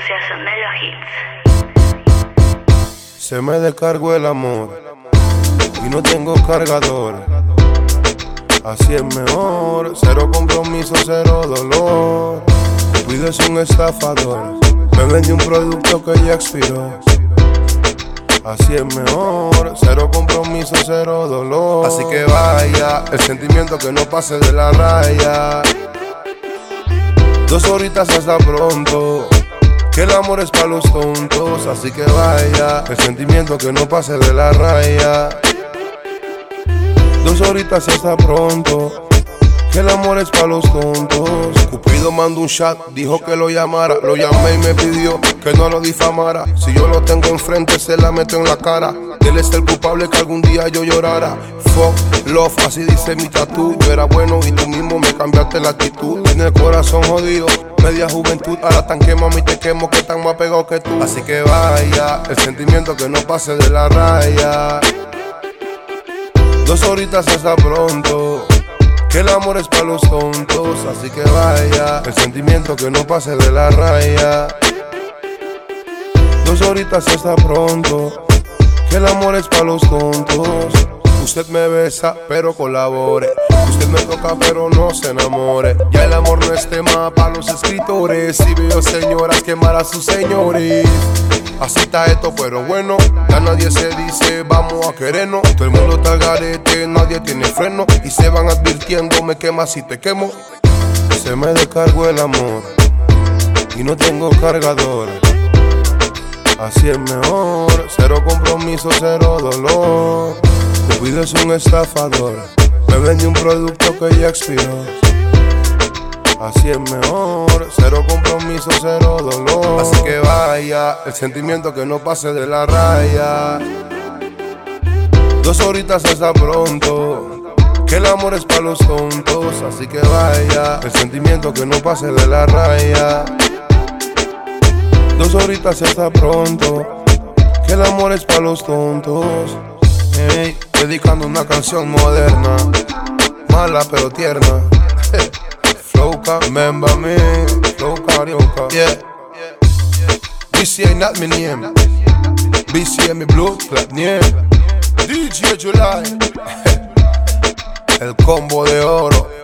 Asociación de los Hits. Se me descargó el amor y no tengo cargador. Así es mejor, cero compromiso, cero dolor. Cupido es un estafador, me vendió un producto que ya expiró. Así es mejor, cero compromiso, cero dolor. Así que vaya, el sentimiento que no pase de la raya. 2 horitas hasta pronto, que el amor es para los tontos. Así que vaya, el sentimiento que no pase de la raya. 2 horitas hasta pronto, que el amor es para los tontos. Cupido mandó un chat, dijo que lo llamara. Lo llamé y me pidió que no lo difamara. Si yo lo tengo enfrente, se la meto en la cara. Él es el culpable que algún día yo llorara. Fuck, love, así dice mi tatú. Yo era bueno y tú mismo me cambiaste la actitud. Tiene el corazón jodido, media juventud. Ahora tan quema y te quemo, que tan más pegado que tú. Así que vaya, el sentimiento que no pase de la raya. 2 horitas hasta pronto, que el amor es para los tontos. Así que vaya, el sentimiento que no pase de la raya. 2 horitas hasta pronto, que el amor es para los tontos. Usted me besa, pero colabore. Usted me toca, pero no se enamore. Ya el amor no es tema para los escritores. Y veo señoras quemar a sus señores. Así está esto, pero bueno, ya nadie se dice vamos a querernos. Todo el mundo está al garete, nadie tiene freno. Y se van advirtiendo, me quemas si te quemo. Se me descargó el amor y no tengo cargador. Así es mejor, cero compromiso, cero dolor. Cupido es un estafador, me vendió un producto que ya expiró. Así es mejor, cero compromiso, cero dolor. Así que vaya, el sentimiento que no pase de la raya. 2 horitas hasta pronto, que el amor es para los tontos. Así que vaya, el sentimiento que no pase de la raya. 2 horitas hasta pronto, que el amor es para los tontos. Hey, dedicando una canción moderna, mala pero tierna. Flowka, remember me, Flow Carioca. Yeah, BCA not my name, BCA mi blue club name. DJ July, el combo de oro.